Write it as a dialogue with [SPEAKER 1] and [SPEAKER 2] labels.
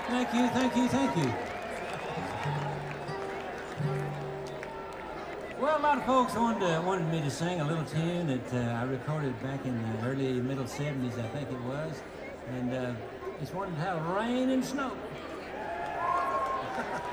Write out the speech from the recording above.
[SPEAKER 1] Thank you, thank you, thank you. Well, a lot of folks wanted me to sing a little tune that I recorded back in the early, middle 70s, I think it was. And just wanted to have rain and snow.